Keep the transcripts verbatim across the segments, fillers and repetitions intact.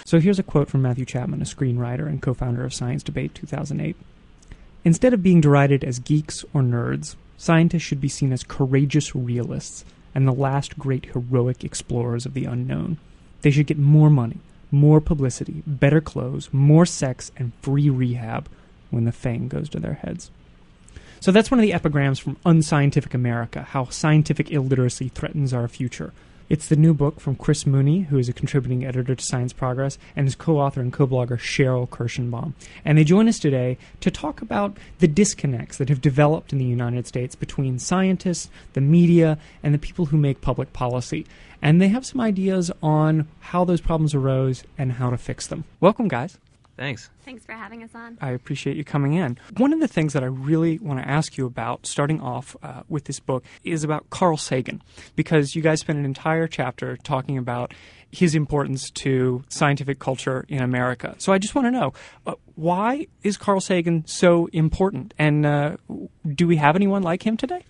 So here's a quote from Matthew Chapman, a screenwriter and co-founder of Science Debate two thousand eight. Instead of being derided as geeks or nerds, scientists should be seen as courageous realists and the last great heroic explorers of the unknown. They should get more money, more publicity, better clothes, more sex, and free rehab when the fame goes to their heads. So that's one of the epigrams from Unscientific America, How Scientific Illiteracy Threatens Our Future. It's the new book from Chris Mooney, who is a contributing editor to Science Progress, and his co-author and co-blogger Cheryl Kirschenbaum. And they join us today to talk about the disconnects that have developed in the United States between scientists, the media, and the people who make public policy. And they have some ideas on how those problems arose and how to fix them. Welcome, guys. Thanks. Thanks for having us on. I appreciate you coming in. One of the things that I really want to ask you about, starting off uh, with this book, is about Carl Sagan, because you guys spent an entire chapter talking about his importance to scientific culture in America. So I just want to know, uh, why is Carl Sagan so important? And uh, do we have anyone like him today?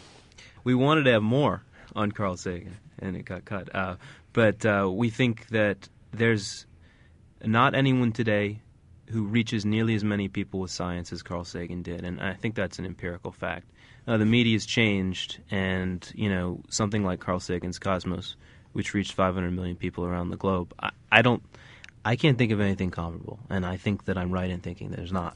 We wanted to have more on Carl Sagan, and it got cut. Uh, but uh, we think that there's not anyone today who reaches nearly as many people with science as Carl Sagan did, and I think that's an empirical fact. Uh, the media's changed, and you know something like Carl Sagan's Cosmos, which reached five hundred million people around the globe. I, I don't, I can't think of anything comparable, and I think that I'm right in thinking there's not.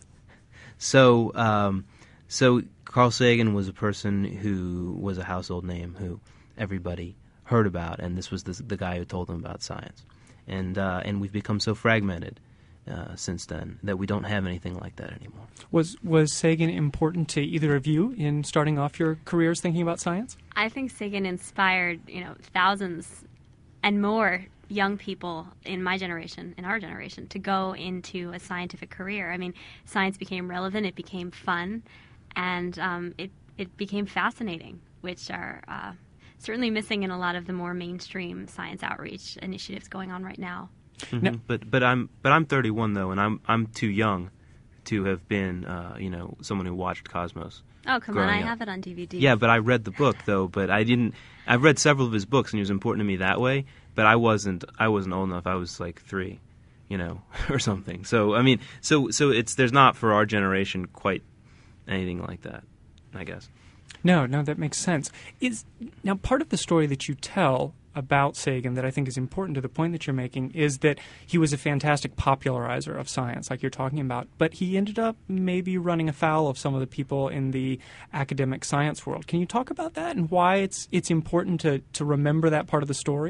So, um, so Carl Sagan was a person who was a household name, who everybody heard about, and this was the, the guy who told them about science. And uh, and we've become so fragmented uh, since then that we don't have anything like that anymore. Was was Sagan important to either of you in starting off your careers thinking about science? I think Sagan inspired, you know, thousands and more young people in my generation, in our generation, to go into a scientific career. I mean, science became relevant, it became fun, and um, it it became fascinating, which are Uh, certainly missing in a lot of the more mainstream science outreach initiatives going on right now. Mm-hmm. No. But but I'm but I'm thirty-one though, and I'm I'm too young to have been uh, you know someone who watched Cosmos. Oh come on, I up. have it on D V D. Yeah, but I read the book though. But I didn't. I've read several of his books, and he was important to me that way. But I wasn't. I wasn't old enough. I was like three, you know, or something. So I mean, so so it's there's not for our generation quite anything like that, I guess. No, no, that makes sense. Is now part of the story that you tell about Sagan that I think is important to the point that you're making is that he was a fantastic popularizer of science, like you're talking about, but he ended up maybe running afoul of some of the people in the academic science world. Can you talk about that and why it's it's important to, to remember that part of the story?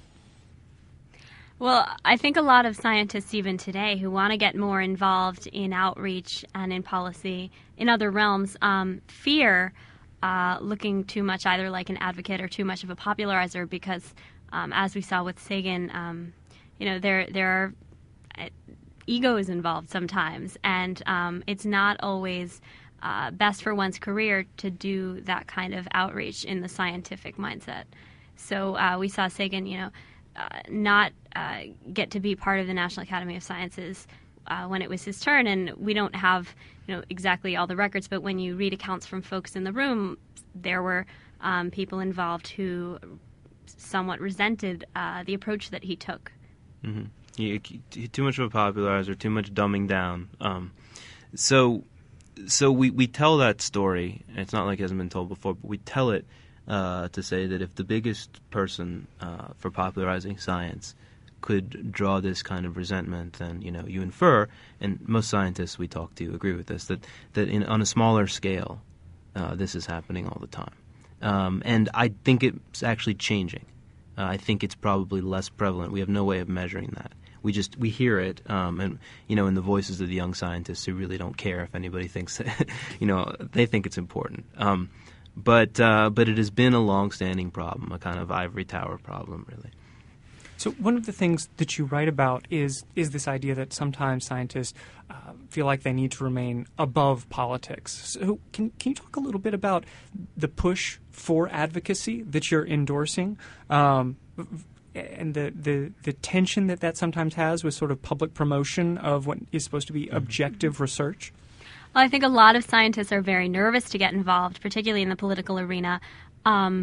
Well, I think a lot of scientists even today who want to get more involved in outreach and in policy in other realms um, fear Uh, looking too much either like an advocate or too much of a popularizer because, um, as we saw with Sagan, um, you know, there there are uh, egos involved sometimes, and um, it's not always uh, best for one's career to do that kind of outreach in the scientific mindset. So uh, we saw Sagan, you know, uh, not uh, get to be part of the National Academy of Sciences Uh, when it was his turn, and we don't have, you know, exactly all the records, but when you read accounts from folks in the room, there were um, people involved who somewhat resented uh, the approach that he took. Mm-hmm. He, he, too much of a popularizer, too much dumbing down. Um, so, so we, we tell that story, and it's not like it hasn't been told before, but we tell it uh, to say that if the biggest person uh, for popularizing science could draw this kind of resentment, then you know you infer, and most scientists we talk to agree with this, that that in, on a smaller scale, uh, this is happening all the time, um, and I think it's actually changing. Uh, I think it's probably less prevalent. We have no way of measuring that. We just we hear it, um, and you know, in the voices of the young scientists who really don't care if anybody thinks, you know, they think it's important. Um, but uh, but it has been a long-standing problem, a kind of ivory tower problem, really. So one of the things that you write about is is this idea that sometimes scientists uh, feel like they need to remain above politics. So can can you talk a little bit about the push for advocacy that you're endorsing, um, and the, the the tension that that sometimes has with sort of public promotion of what is supposed to be objective research? Well, I think a lot of scientists are very nervous to get involved, particularly in the political arena. Um,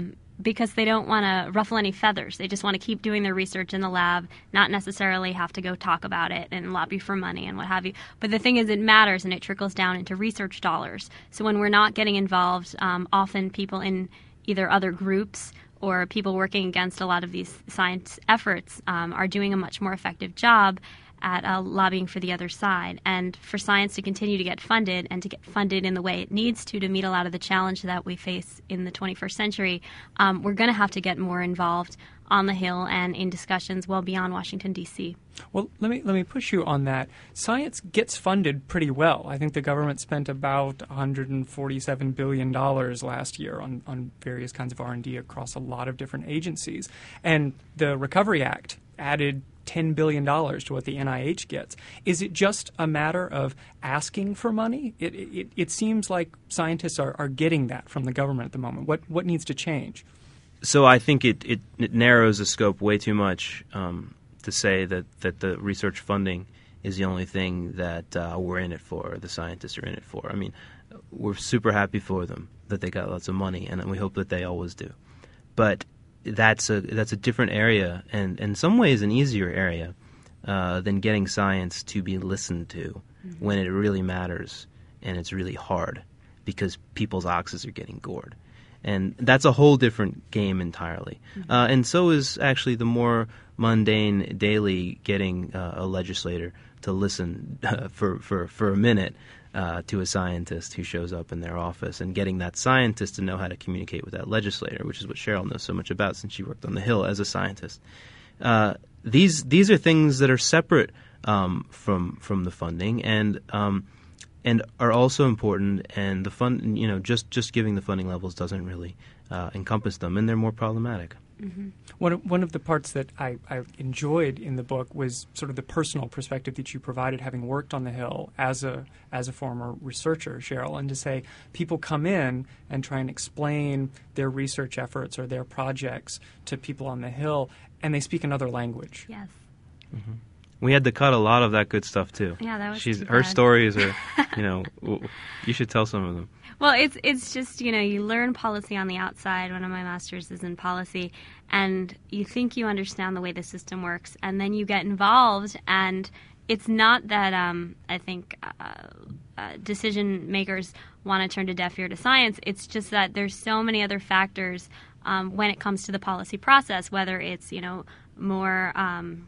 because they don't want to ruffle any feathers. They just want to keep doing their research in the lab, not necessarily have to go talk about it and lobby for money and what have you. But the thing is, it matters, and it trickles down into research dollars. So when we're not getting involved, um, often people in either other groups or people working against a lot of these science efforts um, are doing a much more effective job at uh, lobbying for the other side. And for science to continue to get funded and to get funded in the way it needs to to meet a lot of the challenge that we face in the twenty-first century, um, we're going to have to get more involved on the Hill and in discussions well beyond Washington, D C. Well, let me let me push you on that. Science gets funded pretty well. I think the government spent about one hundred forty-seven billion dollars last year on, on various kinds of R and D across a lot of different agencies. And the Recovery Act added ten billion dollars to what the N I H gets. Is it just a matter of asking for money? It, it, it seems like scientists are, are getting that from the government at the moment. What, what needs to change? So I think it, it, it narrows the scope way too much um, to say that, that the research funding is the only thing that uh, we're in it for, or the scientists are in it for. I mean, we're super happy for them that they got lots of money, and we hope that they always do. But that's a that's a different area, and in some ways an easier area uh, than getting science to be listened to mm-hmm. when it really matters, and it's really hard because people's oxes are getting gored. And that's a whole different game entirely. Mm-hmm. Uh, and so is actually the more mundane daily getting uh, a legislator to listen uh, for, for, for a minute uh, to a scientist who shows up in their office, and getting that scientist to know how to communicate with that legislator, which is what Cheryl knows so much about since she worked on the Hill as a scientist. Uh, these these are things that are separate um, from from the funding, and um, and are also important. And the fund, you know, just just giving the funding levels doesn't really uh, encompass them, and they're more problematic. Mm-hmm. One of, one of the parts that I, I enjoyed in the book was sort of the personal perspective that you provided, having worked on the Hill as a as a former researcher, Cheryl, and to say people come in and try and explain their research efforts or their projects to people on the Hill, and they speak another language. Yes. Mm-hmm. We had to cut a lot of that good stuff too. Yeah, that was She's too her bad. stories are, you know, you should tell some of them. Well, it's it's just, you know, you learn policy on the outside. One of my masters is in policy, and you think you understand the way the system works, and then you get involved, and it's not that um, I think uh, uh, decision makers want to turn a deaf ear to science. It's just that there's so many other factors um, when it comes to the policy process, whether it's, you know, more um,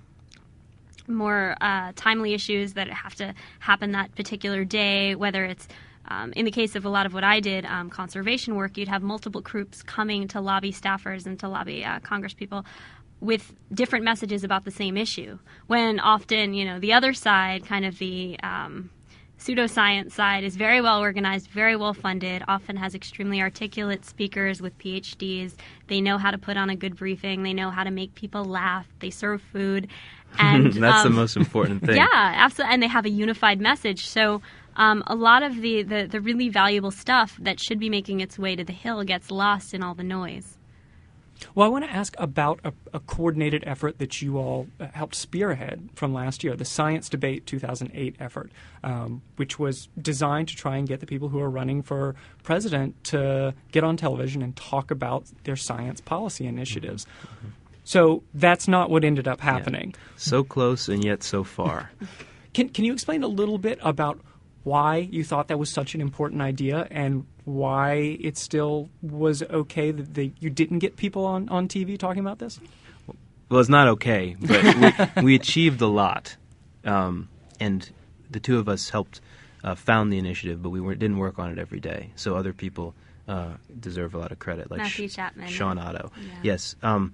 more uh, timely issues that have to happen that particular day, whether it's Um, in the case of a lot of what I did, um, conservation work, you'd have multiple groups coming to lobby staffers and to lobby uh, congresspeople with different messages about the same issue. When often, you know, the other side, kind of the um, pseudoscience side, is very well organized, very well funded, often has extremely articulate speakers with P H Ds. They know how to put on a good briefing. They know how to make people laugh. They serve food. And that's um, the most important thing. Yeah, absolutely. And they have a unified message. So Um, a lot of the, the, the really valuable stuff that should be making its way to the Hill gets lost in all the noise. Well, I want to ask about a, a coordinated effort that you all uh, helped spearhead from last year, the Science Debate two thousand eight effort, um, which was designed to try and get the people who are running for president to get on television and talk about their science policy initiatives. Mm-hmm. So that's not what ended up happening. Yeah. So close and yet so far. Can, can you explain a little bit about why you thought that was such an important idea, and why it still was okay that they, you didn't get people on, on T V talking about this? Well, it's not okay, but we, we achieved a lot. Um, and the two of us helped uh, found the initiative, but we weren't, didn't work on it every day. So other people uh, deserve a lot of credit, like Matthew Sh- Chapman. Sean Otto. Yeah. Yes. Um,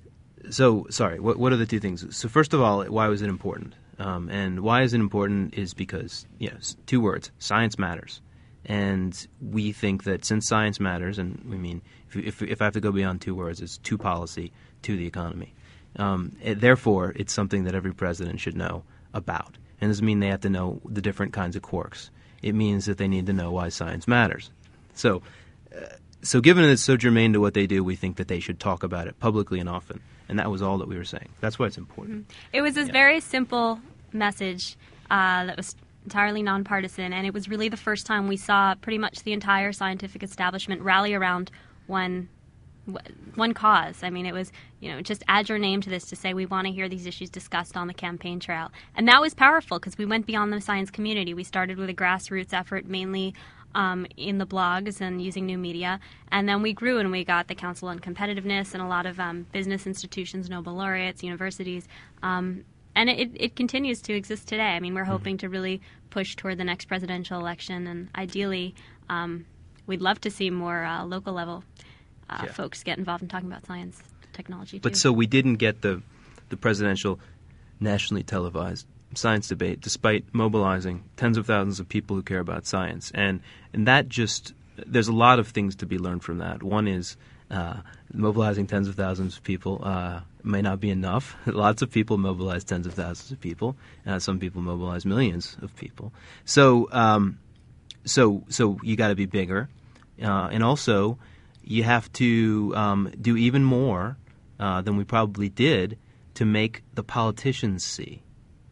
so, sorry, what, what are the two things? So first of all, why was it important? Um, and why is it important is because, you know, two words, science matters. And we think that since science matters, and we mean, if, if, if I have to go beyond two words, it's to policy, to the economy. Um, it, therefore, it's something that every president should know about. And it doesn't mean they have to know the different kinds of quarks. It means that they need to know why science matters. So, uh, so given that it's so germane to what they do, we think that they should talk about it publicly and often. And that was all that we were saying. That's why it's important. Mm-hmm. It was this yeah. very simple message uh, that was entirely nonpartisan, and it was really the first time we saw pretty much the entire scientific establishment rally around one one cause. I mean, it was, you know, just add your name to this to say we want to hear these issues discussed on the campaign trail. And that was powerful because we went beyond the science community. We started with a grassroots effort mainly um, in the blogs and using new media. And then we grew and we got the Council on Competitiveness and a lot of um, business institutions, Nobel laureates, universities. Um, and it, it continues to exist today. I mean, we're hoping to really push toward the next presidential election. And ideally, um, we'd love to see more uh, local level uh, yeah. folks get involved in talking about science technology, too. But so we didn't get the the presidential nationally televised science debate despite mobilizing tens of thousands of people who care about science. And and that just, there's a lot of things to be learned from that. One is uh, mobilizing tens of thousands of people uh, may not be enough. Lots of people mobilize tens of thousands of people. Uh, some people mobilize millions of people. So um, so so you got to be bigger. Uh, and also, you have to um, do even more uh, than we probably did to make the politicians see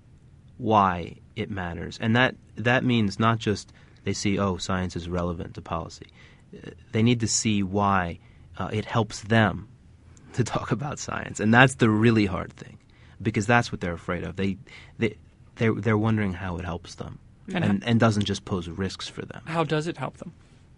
why it matters. And that, that means not just they see, oh, science is relevant to policy. Uh, they need to see why uh, it helps them to talk about science. And that's the really hard thing, because that's what they're afraid of. They, they, they're, they're wondering how it helps them and, and, and doesn't just pose risks for them. How does it help them?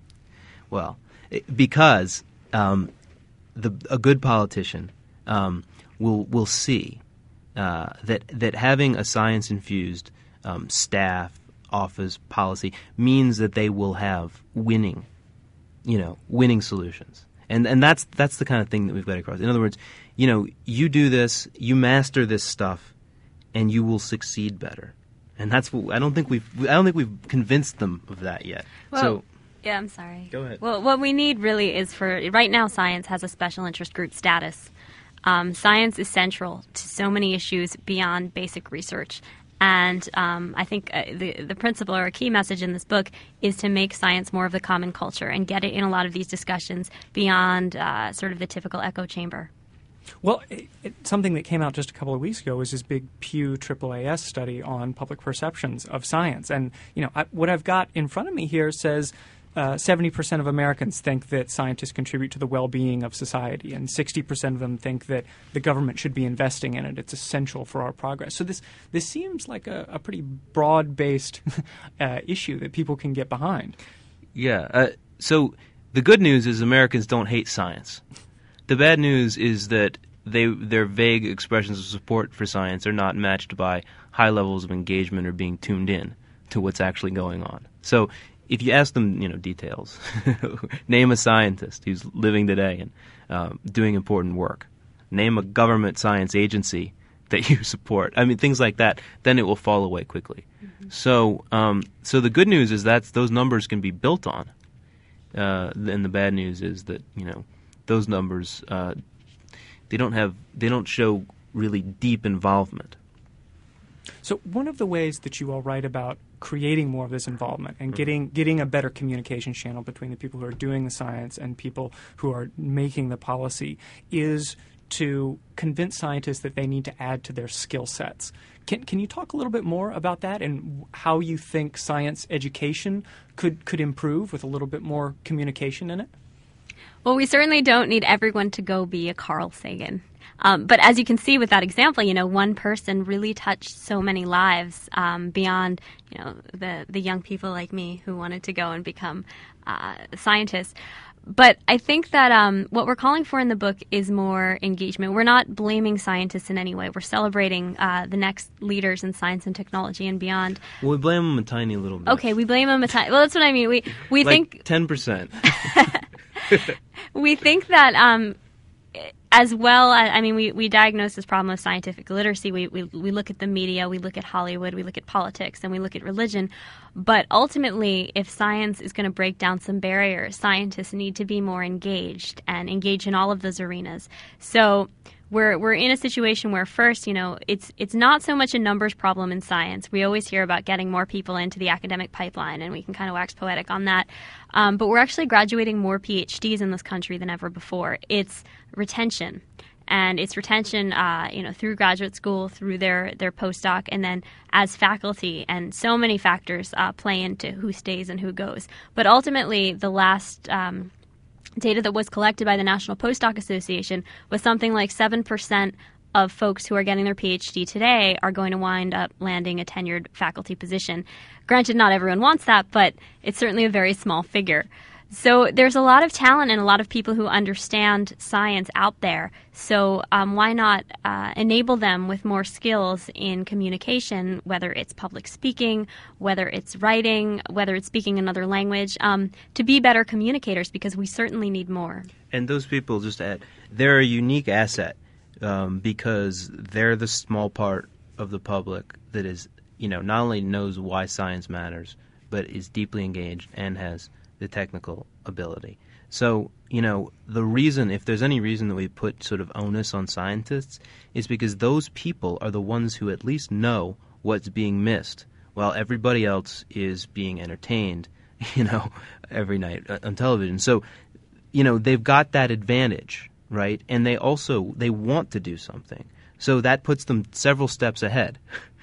Well, it, because um, the, a good politician um, will will see uh, that that having a science-infused um, staff, office, policy means that they will have winning, you know, winning solutions, and and that's that's the kind of thing that we've got to cross. In other words, you know, you do this, you master this stuff, and you will succeed better. And that's what I don't think we've I don't think we've convinced them of that yet. Well, so. Yeah, I'm sorry. Go ahead. Well, what we need really is for right now, science has a special interest group status. Um, science is central to so many issues beyond basic research. And um, I think uh, the the principle or a key message in this book is to make science more of the common culture and get it in a lot of these discussions beyond uh, sort of the typical echo chamber. Well, it, it, something that came out just a couple of weeks ago was this big Pew triple A S study on public perceptions of science. And, you know, I, what I've got in front of me here says Uh, seventy percent of Americans think that scientists contribute to the well-being of society, and sixty percent of them think that the government should be investing in it. It's essential for our progress. So this this seems like a, a pretty broad-based uh, issue that people can get behind. Yeah. Uh, so the good news is Americans don't hate science. The bad news is that they their vague expressions of support for science are not matched by high levels of engagement or being tuned in to what's actually going on. So if you ask them, you know, details, name a scientist who's living today and uh, doing important work, name a government science agency that you support. I mean, things like that. Then it will fall away quickly. Mm-hmm. So, um, so the good news is that those numbers can be built on, uh, and the bad news is that, you know, those numbers uh, they don't have they don't show really deep involvement. So one of the ways that you all write about creating more of this involvement and getting getting a better communication channel between the people who are doing the science and people who are making the policy is to convince scientists that they need to add to their skill sets. Can can you talk a little bit more about that and how you think science education could, could improve with a little bit more communication in it? Well, we certainly don't need everyone to go be a Carl Sagan. Um, but as you can see with that example, you know, one person really touched so many lives um, beyond, you know, the, the young people like me who wanted to go and become uh, scientists. But I think that um, what we're calling for in the book is more engagement. We're not blaming scientists in any way. We're celebrating uh, the next leaders in science and technology and beyond. Well, we blame them a tiny little bit. Okay, we blame them a tiny. Well, that's what I mean. We we like think ten percent. We think that. Um, As well, I mean, we, we diagnose this problem of scientific literacy. We, we we look at the media, we look at Hollywood, we look at politics, and we look at religion. But ultimately, if science is going to break down some barriers, scientists need to be more engaged and engage in all of those arenas. So we're we're in a situation where first, you know, it's it's not so much a numbers problem in science. We always hear about getting more people into the academic pipeline, and we can kind of wax poetic on that. Um, but we're actually graduating more P H Ds in this country than ever before. It's retention, and it's retention, uh, you know, through graduate school, through their their postdoc, and then as faculty. And so many factors uh, play into who stays and who goes. But ultimately, the last um, data that was collected by the National Postdoc Association was something like seven percent of folks who are getting their PhD today are going to wind up landing a tenured faculty position. Granted, not everyone wants that, but it's certainly a very small figure. So there's a lot of talent and a lot of people who understand science out there. So um, why not uh, enable them with more skills in communication, whether it's public speaking, whether it's writing, whether it's speaking another language, um, to be better communicators, because we certainly need more. And those people, just to add, they're a unique asset um, because they're the small part of the public that is, you know, not only knows why science matters, but is deeply engaged and has the technical ability. So, you know, the reason, if there's any reason that we put sort of onus on scientists, is because those people are the ones who at least know what's being missed, while everybody else is being entertained, you know, every night on television. So, you know, they've got that advantage, right? And they also, they want to do something. So that puts them several steps ahead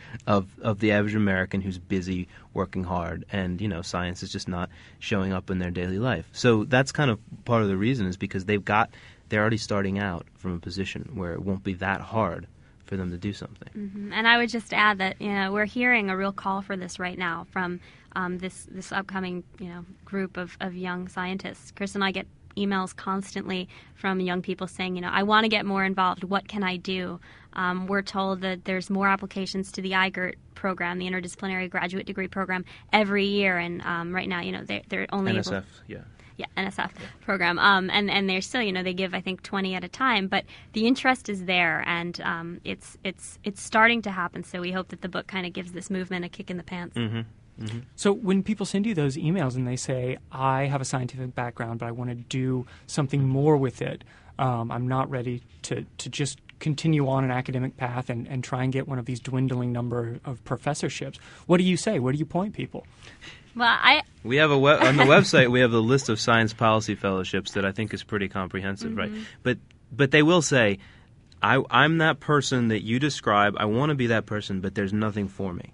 of of the average American who's busy working hard, and you know science is just not showing up in their daily life. So that's kind of part of the reason, is because they've got they're already starting out from a position where it won't be that hard for them to do something. Mm-hmm. And I would just add that you know we're hearing a real call for this right now from um, this this upcoming you know group of, of young scientists. Chris and I get emails constantly from young people saying, you know, I want to get more involved. What can I do? Um, we're told that there's more applications to the I G I R T program, the Interdisciplinary Graduate Degree Program, every year. And um, right now, you know, they're, they're only N S F, able... yeah. Yeah, N S F program. Um, and, and they're still, you know, they give, I think, twenty at a time. But the interest is there, and um, it's it's it's starting to happen. So we hope that the book kind of gives this movement a kick in the pants. Mm-hmm. Mm-hmm. So when people send you those emails and they say, I have a scientific background, but I want to do something more with it, um, I'm not ready to, to just continue on an academic path and, and try and get one of these dwindling number of professorships, what do you say? Where do you point people? Well, I... We have a web, on the website, we have the list of science policy fellowships that I think is pretty comprehensive, mm-hmm. right? But but they will say, I, I'm that person that you describe, I want to be that person, but there's nothing for me.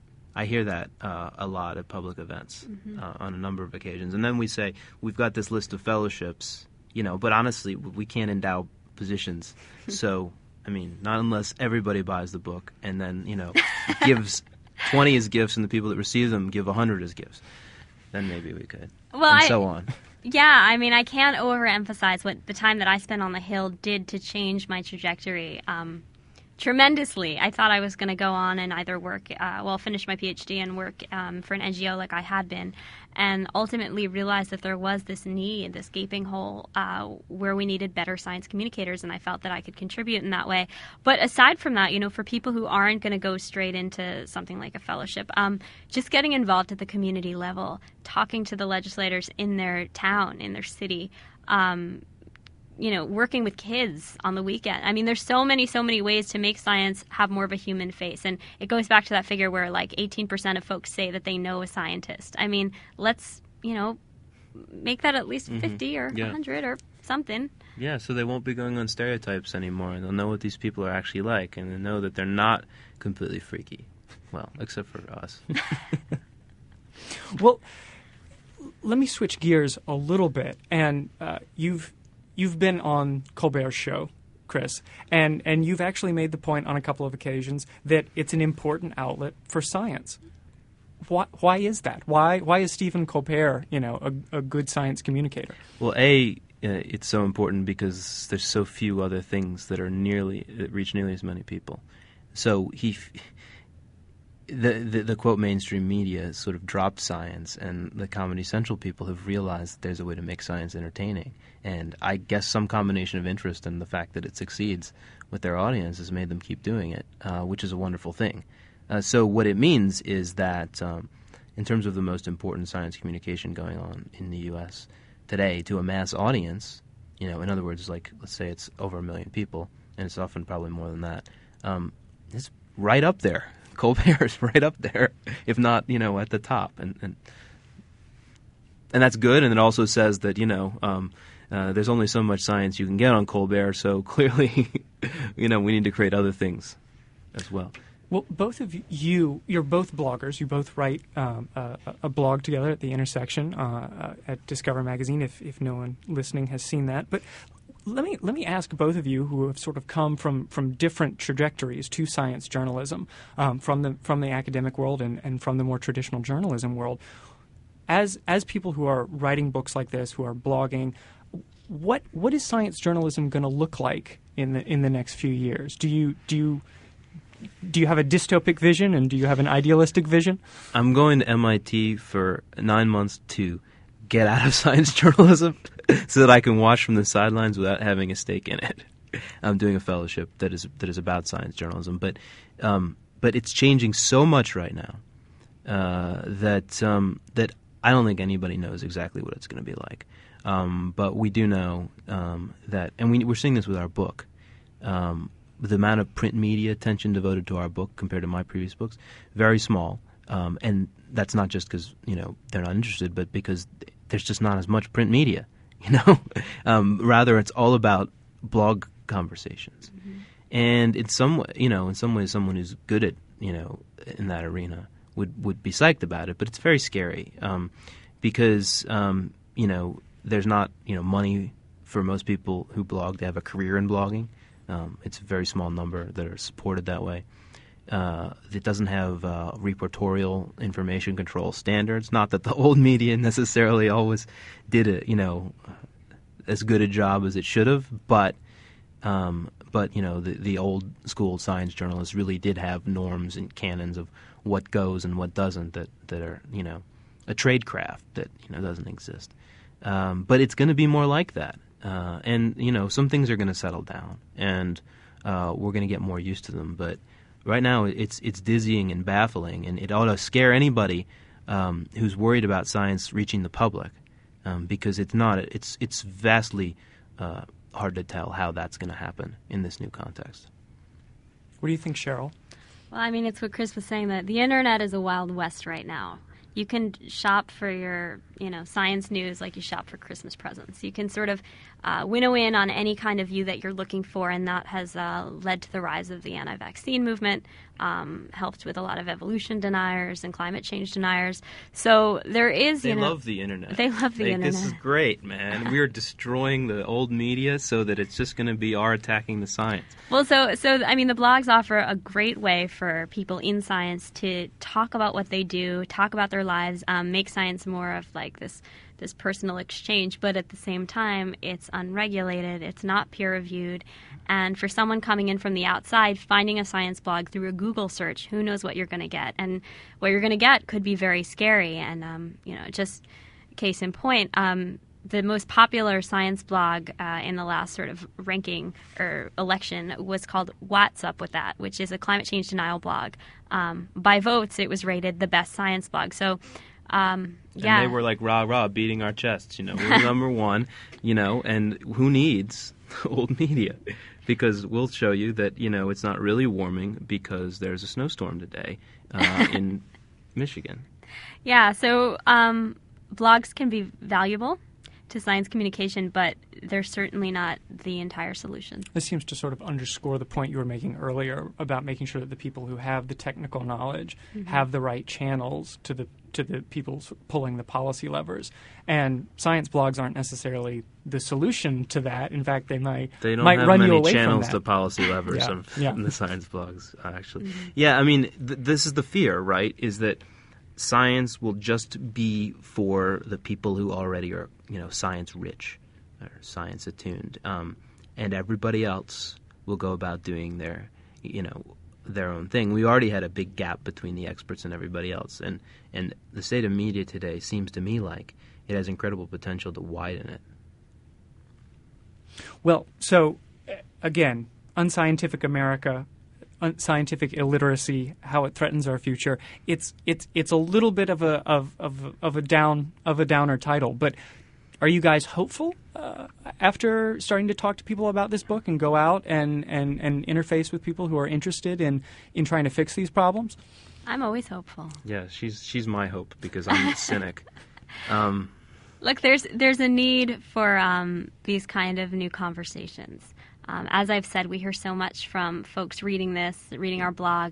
I hear that uh, a lot at public events mm-hmm. uh, on a number of occasions. And then we say, we've got this list of fellowships, you know, but honestly, we can't endow positions. So, I mean, not unless everybody buys the book and then, you know, gives twenty as gifts and the people that receive them give one hundred as gifts. Then maybe we could. Well, and I, so on. Yeah, I mean, I can't overemphasize what the time that I spent on the Hill did to change my trajectory. Um Tremendously. I thought I was going to go on and either work, uh, well, finish my PhD and work um, for an N G O like I had been, and ultimately realized that there was this need, this gaping hole uh, where we needed better science communicators, and I felt that I could contribute in that way. But aside from that, you know, for people who aren't going to go straight into something like a fellowship, um, just getting involved at the community level, talking to the legislators in their town, in their city, um, you know, working with kids on the weekend. I mean, there's so many, so many ways to make science have more of a human face. And it goes back to that figure where like eighteen percent of folks say that they know a scientist. I mean, let's, you know, make that at least fifty mm-hmm. or yeah. one hundred or something. Yeah, so they won't be going on stereotypes anymore. And they'll know what these people are actually like. And they know that they're not completely freaky. Well, except for us. Well, let me switch gears a little bit. And uh, you've You've been on Colbert's show, Chris, and, and you've actually made the point on a couple of occasions that it's an important outlet for science. Why, why is that? Why why is Stephen Colbert, you know, a, a good science communicator? Well, A, uh, it's so important because there's so few other things that are nearly that reach nearly as many people. So he, the, the the quote mainstream media has sort of dropped science, and the Comedy Central people have realized there's a way to make science entertaining. And I guess some combination of interest and the fact that it succeeds with their audience has made them keep doing it, uh, which is a wonderful thing. Uh, so what it means is that um, in terms of the most important science communication going on in the U S today to a mass audience, you know, in other words, like let's say it's over a million people, and it's often probably more than that, um, it's right up there. Colbert is right up there, if not, you know, at the top. And and, and that's good, and it also says that, you know, um, Uh, there's only so much science you can get on Colbert, so clearly, you know, we need to create other things as well. Well, both of you, you're both bloggers. You both write um, a, a blog together at The Intersection uh, at Discover Magazine, if, if no one listening has seen that. But let me let me ask both of you, who have sort of come from, from different trajectories to science journalism, um, from the from the academic world and, and from the more traditional journalism world, as as people who are writing books like this, who are blogging, what what is science journalism going to look like in the in the next few years? Do you do you Do you have a dystopic vision, and do you have an idealistic vision? I'm going to M I T for nine months to get out of science journalism so that I can watch from the sidelines without having a stake in it. I'm doing a fellowship that is that is about science journalism, but um, but it's changing so much right now uh, that um, that I don't think anybody knows exactly what it's going to be like. Um, but we do know um, that, and we, we're seeing this with our book. Um, the amount of print media attention devoted to our book compared to my previous books, very small. Um, and that's not just because, you know, they're not interested, but because there's just not as much print media, you know. um, rather, it's all about blog conversations. Mm-hmm. And in some way, you know, in some ways, someone who's good at, you know, in that arena would, would be psyched about it. But it's very scary um, because, um, you know, there's not, you know, money for most people who blog to have a career in blogging. Um, it's a very small number that are supported that way. Uh, it doesn't have uh, reportorial information control standards. Not that the old media necessarily always did a, you know, as good a job as it should have, but um, but you know the the old school science journalists really did have norms and canons of what goes and what doesn't that that are, you know, a trade craft that, you know, doesn't exist. Um, but it's going to be more like that. Uh, and, you know, some things are going to settle down, and uh, we're going to get more used to them. But right now it's it's dizzying and baffling, and it ought to scare anybody um, who's worried about science reaching the public, um, because it's not. It's, it's vastly uh, hard to tell how that's going to happen in this new context. What do you think, Cheryl? Well, I mean, it's what Chris was saying, that the Internet is a Wild West right now. You can shop for your, you know, science news like you shop for Christmas presents. You can sort of uh, winnow in on any kind of view that you're looking for, and that has uh, led to the rise of the anti-vaccine movement, um, helped with a lot of evolution deniers and climate change deniers. So there is, They you know... love the Internet. They love the like, Internet. This is great, man. We're destroying the old media so that it's just going to be our attacking the science. Well, so, so I mean, the blogs offer a great way for people in science to talk about what they do, talk about their lives, um, make science more of like this this personal exchange, but at the same time, it's unregulated, it's not peer-reviewed, and for someone coming in from the outside, finding a science blog through a Google search, who knows what you're going to get, and what you're going to get could be very scary. And um, you know, just case in point, um, the most popular science blog uh, in the last sort of ranking or election was called What's Up With That, which is a climate change denial blog. Um, by votes, it was rated the best science blog. So, um, yeah. And they were like, rah, rah, beating our chests, you know. We're number one, you know, and who needs old media? Because we'll show you that, you know, it's not really warming because there's a snowstorm today uh, in Michigan. Yeah, so um, blogs can be valuable to science communication, but they're certainly not the entire solution. This seems to sort of underscore the point you were making earlier about making sure that the people who have the technical knowledge mm-hmm. have the right channels to the to the people pulling the policy levers. And science blogs aren't necessarily the solution to that. In fact, they might they don't might have run many you away channels from that. to policy levers yeah. of yeah. the science blogs, actually. Mm-hmm. Yeah, I mean, th- this is the fear, right? Is that science will just be for the people who already are, you know, science rich or science attuned, um, and everybody else will go about doing their, you know, their own thing. We already had a big gap between the experts and everybody else, and and the state of media today seems to me like it has incredible potential to widen it. Well, so again, unscientific America, scientific illiteracy, how it threatens our future. It's it's it's a little bit of a of of, of a down of a downer title, but are you guys hopeful uh, after starting to talk to people about this book and go out and, and, and interface with people who are interested in, in trying to fix these problems? I'm always hopeful. Yeah, she's she's my hope because I'm a cynic. Um, Look, there's there's a need for um, these kind of new conversations. Um, as I've said, we hear so much from folks reading this, reading our blog,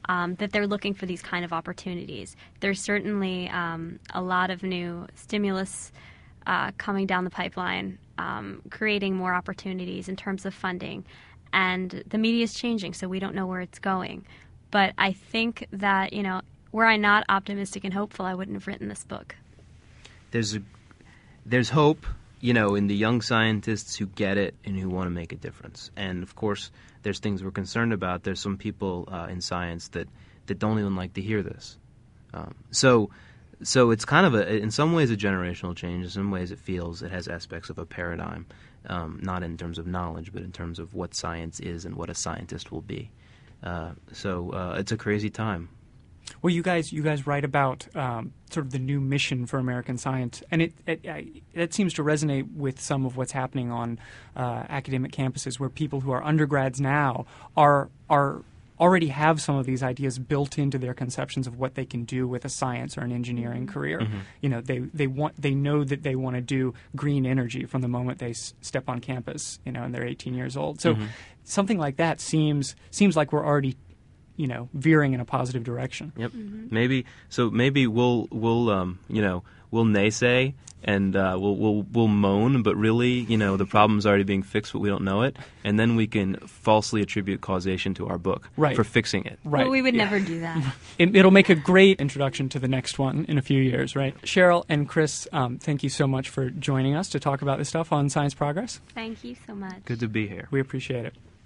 um, that they're looking for these kind of opportunities. There's certainly um, a lot of new stimulus uh, coming down the pipeline, um, creating more opportunities in terms of funding. And the media is changing, so we don't know where it's going. But I think that, you know, were I not optimistic and hopeful, I wouldn't have written this book. There's a, there's hope, you know, in the young scientists who get it and who want to make a difference. And, of course, there's things we're concerned about. There's some people uh, in science that, that don't even like to hear this. Um, so so it's kind of, a, in some ways, a generational change. In some ways, it feels it has aspects of a paradigm, um, not in terms of knowledge, but in terms of what science is and what a scientist will be. Uh, so uh, it's a crazy time. Well, you guys, you guys write about um, sort of the new mission for American science, and it, it it seems to resonate with some of what's happening on uh, academic campuses, where people who are undergrads now are are already have some of these ideas built into their conceptions of what they can do with a science or an engineering career. Mm-hmm. You know, they they want they know that they want to do green energy from the moment they s- step on campus. You know, and they're eighteen years old. So Mm-hmm. something like that seems seems like we're already, you know, veering in a positive direction. Yep. Maybe so. Maybe we'll we'll um you know we'll naysay and uh, we'll we'll we'll moan, but really, you know, the problem's already being fixed, but we don't know it, and then we can falsely attribute causation to our book Right. for fixing it. Right. Well, we would Yeah. never do that. It, it'll make a great introduction to the next one in a few years, right? Cheryl and Chris, um, thank you so much for joining us to talk about this stuff on Science Progress. Thank you so much. Good to be here. We appreciate it.